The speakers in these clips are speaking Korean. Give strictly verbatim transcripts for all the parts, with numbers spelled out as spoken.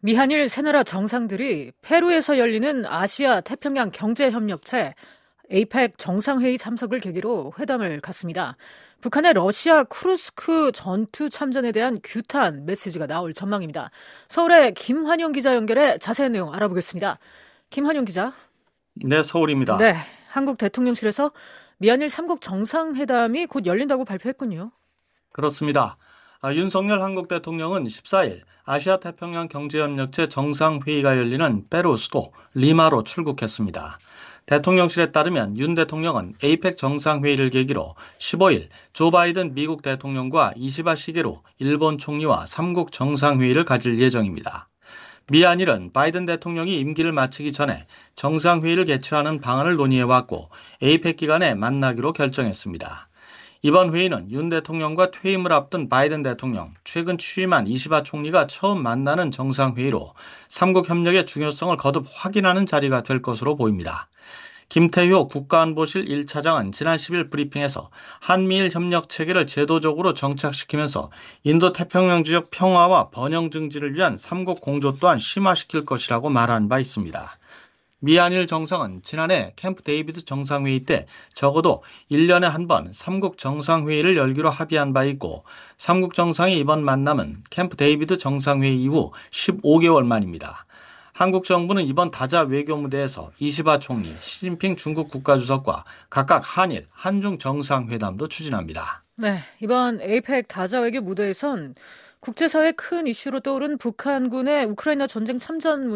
미한일 세 나라 정상들이 페루에서 열리는 아시아 태평양 경제협력체 에이펙 정상회의 참석을 계기로 회담을 갖습니다. 북한의 러시아 쿠르스크 전투 참전에 대한 규탄 메시지가 나올 전망입니다. 서울의 김환영 기자 연결해 자세한 내용 알아보겠습니다. 김환영 기자. 네, 서울입니다. 네, 한국 대통령실에서 미한일 삼국 정상회담이 곧 열린다고 발표했군요. 그렇습니다. 아, 윤석열 한국 대통령은 십사일 아시아 태평양 경제협력체 정상회의가 열리는 페루 수도 리마로 출국했습니다. 대통령실에 따르면 윤 대통령은 에이펙 정상회의를 계기로 십오일 조 바이든 미국 대통령과 이시바 시게루 일본 총리와 삼국 정상회의를 가질 예정입니다. 미한일은 바이든 대통령이 임기를 마치기 전에 정상회의를 개최하는 방안을 논의해왔고 에이펙 기간에 만나기로 결정했습니다. 이번 회의는 윤 대통령과 퇴임을 앞둔 바이든 대통령, 최근 취임한 이시바 총리가 처음 만나는 정상회의로 삼국 협력의 중요성을 거듭 확인하는 자리가 될 것으로 보입니다. 김태효 국가안보실 일 차장은 지난 십일 브리핑에서 한미일 협력 체계를 제도적으로 정착시키면서 인도태평양 지역 평화와 번영 증진을 위한 삼국 공조 또한 심화시킬 것이라고 말한 바 있습니다. 미한일 정상은 지난해 캠프 데이비드 정상회의 때 적어도 일 년에 한 번 삼국 정상회의를 열기로 합의한 바 있고 삼국 정상의 이번 만남은 캠프 데이비드 정상회의 이후 십오 개월 만입니다. 한국 정부는 이번 다자 외교 무대에서 이시바 총리, 시진핑 중국 국가주석과 각각 한일, 한중 정상회담도 추진합니다. 네, 이번 에이펙 다자 외교 무대에선 국제사회 큰 이슈로 떠오른 북한군의 우크라이나 전쟁 참전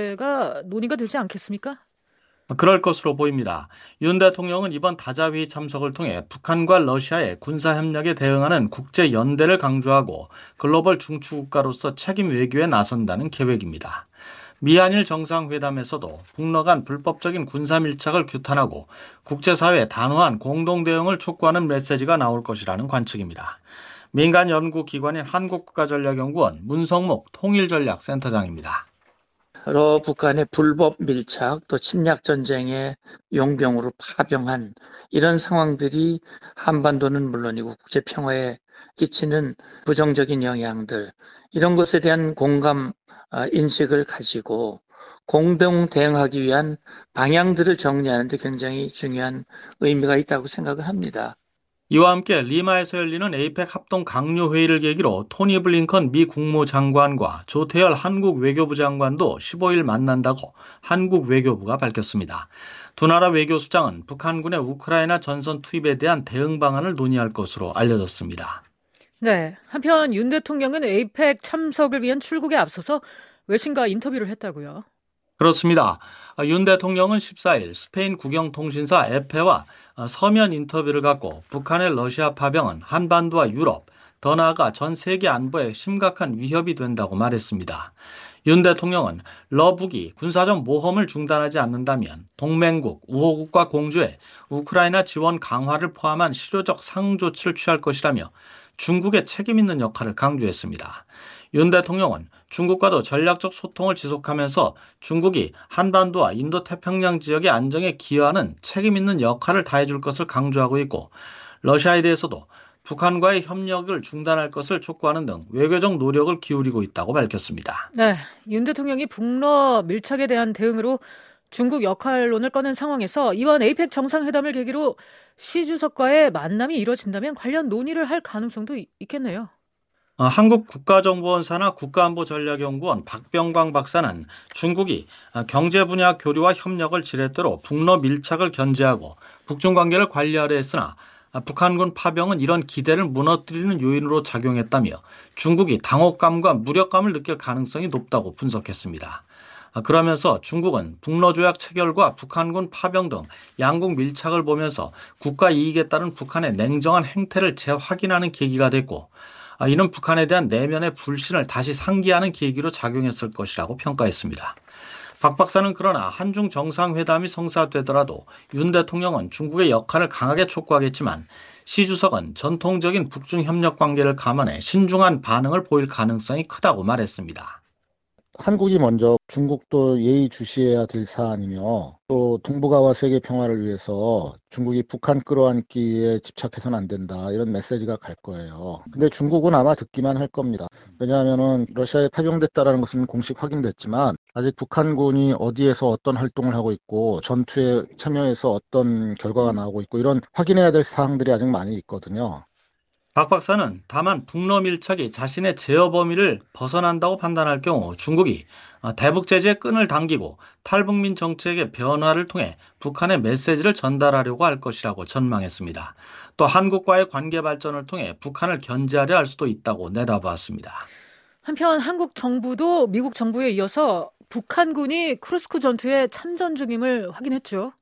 문제가 논의가 되지 않겠습니까? 그럴 것으로 보입니다. 윤 대통령은 이번 다자회의 참석을 통해 북한과 러시아의 군사협력에 대응하는 국제연대를 강조하고 글로벌 중추국가로서 책임 외교에 나선다는 계획입니다. 미한일 정상회담에서도 북러 간 불법적인 군사밀착을 규탄하고 국제사회의 단호한 공동대응을 촉구하는 메시지가 나올 것이라는 관측입니다. 민간 연구기관인 한국국가전략연구원 문성목 통일전략센터장입니다. 여러 북한의 불법 밀착 또 침략 전쟁의 용병으로 파병한 이런 상황들이 한반도는 물론이고 국제 평화에 끼치는 부정적인 영향들 이런 것에 대한 공감 인식을 가지고 공동 대응하기 위한 방향들을 정리하는 데 굉장히 중요한 의미가 있다고 생각을 합니다. 이와 함께 리마에서 열리는 에이펙 합동 강요회의를 계기로 토니 블링컨 미 국무장관과 조태열 한국 외교부 장관도 십오일 만난다고 한국 외교부가 밝혔습니다. 두 나라 외교수장은 북한군의 우크라이나 전선 투입에 대한 대응 방안을 논의할 것으로 알려졌습니다. 네, 한편 윤 대통령은 에이펙 참석을 위한 출국에 앞서서 외신과 인터뷰를 했다고요? 그렇습니다. 윤 대통령은 십사일 스페인 국영통신사 에페와 서면 인터뷰를 갖고 북한의 러시아 파병은 한반도와 유럽, 더 나아가 전 세계 안보에 심각한 위협이 된다고 말했습니다. 윤 대통령은 러북이 군사적 모험을 중단하지 않는다면 동맹국, 우호국과 공조에 우크라이나 지원 강화를 포함한 실효적 상응 조치를 취할 것이라며 중국의 책임 있는 역할을 강조했습니다. 윤 대통령은 중국과도 전략적 소통을 지속하면서 중국이 한반도와 인도태평양 지역의 안정에 기여하는 책임 있는 역할을 다해줄 것을 강조하고 있고 러시아에 대해서도 북한과의 협력을 중단할 것을 촉구하는 등 외교적 노력을 기울이고 있다고 밝혔습니다. 네, 윤 대통령이 북러 밀착에 대한 대응으로 중국 역할론을 꺼낸 상황에서 이번 에이펙 정상회담을 계기로 시 주석과의 만남이 이뤄진다면 관련 논의를 할 가능성도 있겠네요. 한국 국가정보원사나 국가안보전략연구원 박병광 박사는 중국이 경제 분야 교류와 협력을 지렛대로 북러 밀착을 견제하고 북중 관계를 관리하려 했으나 북한군 파병은 이런 기대를 무너뜨리는 요인으로 작용했다며 중국이 당혹감과 무력감을 느낄 가능성이 높다고 분석했습니다. 그러면서 중국은 북러조약 체결과 북한군 파병 등 양국 밀착을 보면서 국가 이익에 따른 북한의 냉정한 행태를 재확인하는 계기가 됐고 이는 북한에 대한 내면의 불신을 다시 상기하는 계기로 작용했을 것이라고 평가했습니다. 박 박사는 그러나 한중 정상회담이 성사되더라도 윤 대통령은 중국의 역할을 강하게 촉구하겠지만 시 주석은 전통적인 북중 협력 관계를 감안해 신중한 반응을 보일 가능성이 크다고 말했습니다. 한국이 먼저 중국도 예의주시해야 될 사안이며 또 동북아와 세계 평화를 위해서 중국이 북한 끌어안기에 집착해서는 안 된다 이런 메시지가 갈 거예요. 근데 중국은 아마 듣기만 할 겁니다. 왜냐하면은 러시아에 파병됐다라는 것은 공식 확인됐지만 아직 북한군이 어디에서 어떤 활동을 하고 있고 전투에 참여해서 어떤 결과가 나오고 있고 이런 확인해야 될 사항들이 아직 많이 있거든요. 박 박사는 다만 북러 밀착이 자신의 제어 범위를 벗어난다고 판단할 경우 중국이 대북 제재의 끈을 당기고 탈북민 정책의 변화를 통해 북한의 메시지를 전달하려고 할 것이라고 전망했습니다. 또 한국과의 관계 발전을 통해 북한을 견제하려 할 수도 있다고 내다봤습니다. 한편 한국 정부도 미국 정부에 이어서 북한군이 쿠르스크 전투에 참전 중임을 확인했죠.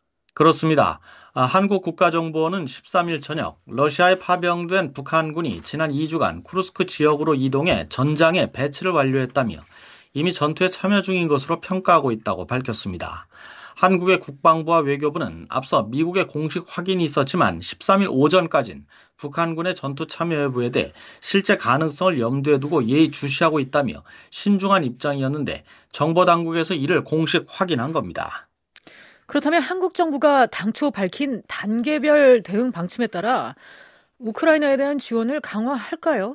그렇습니다. 아, 한국 국가정보원은 십삼 일 저녁 러시아에 파병된 북한군이 지난 이 주간 쿠르스크 지역으로 이동해 전장에 배치를 완료했다며 이미 전투에 참여 중인 것으로 평가하고 있다고 밝혔습니다. 한국의 국방부와 외교부는 앞서 미국의 공식 확인이 있었지만 십삼 일 오전까진 북한군의 전투 참여 여부에 대해 실제 가능성을 염두에 두고 예의주시하고 있다며 신중한 입장이었는데 정보당국에서 이를 공식 확인한 겁니다. 그렇다면 한국 정부가 당초 밝힌 단계별 대응 방침에 따라 우크라이나에 대한 지원을 강화할까요?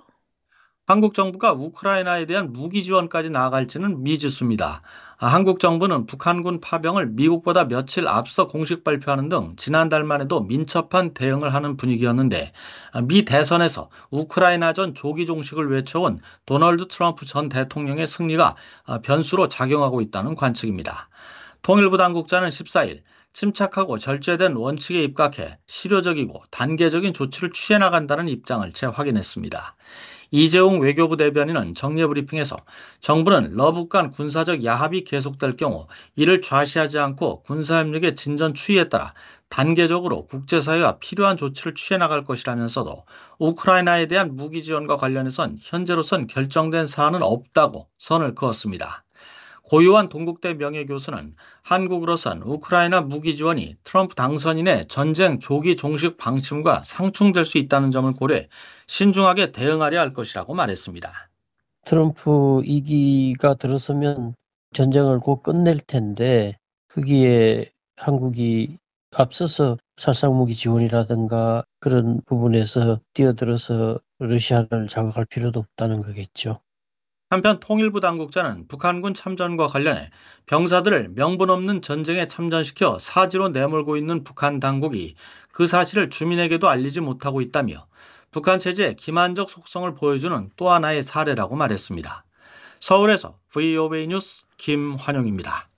한국 정부가 우크라이나에 대한 무기 지원까지 나아갈지는 미지수입니다. 한국 정부는 북한군 파병을 미국보다 며칠 앞서 공식 발표하는 등 지난달만 해도 민첩한 대응을 하는 분위기였는데 미 대선에서 우크라이나전 조기 종식을 외쳐온 도널드 트럼프 전 대통령의 승리가 변수로 작용하고 있다는 관측입니다. 통일부 당국자는 십사 일 침착하고 절제된 원칙에 입각해 실효적이고 단계적인 조치를 취해 나간다는 입장을 재확인했습니다. 이재용 외교부 대변인은 정례 브리핑에서 정부는 러북 간 군사적 야합이 계속될 경우 이를 좌시하지 않고 군사협력의 진전 추이에 따라 단계적으로 국제사회가 필요한 조치를 취해 나갈 것이라면서도 우크라이나에 대한 무기 지원과 관련해선 현재로선 결정된 사안은 없다고 선을 그었습니다. 고요한 동국대 명예교수는 한국으로선 우크라이나 무기 지원이 트럼프 당선인의 전쟁 조기 종식 방침과 상충될 수 있다는 점을 고려해 신중하게 대응하려 할 것이라고 말했습니다. 트럼프 이 기가 들어서면 전쟁을 곧 끝낼 텐데 거기에 한국이 앞서서 살상무기 지원이라든가 그런 부분에서 뛰어들어서 러시아를 자극할 필요도 없다는 거겠죠. 한편 통일부 당국자는 북한군 참전과 관련해 병사들을 명분 없는 전쟁에 참전시켜 사지로 내몰고 있는 북한 당국이 그 사실을 주민에게도 알리지 못하고 있다며 북한 체제의 기만적 속성을 보여주는 또 하나의 사례라고 말했습니다. 서울에서 브이오에이 뉴스 김환용입니다.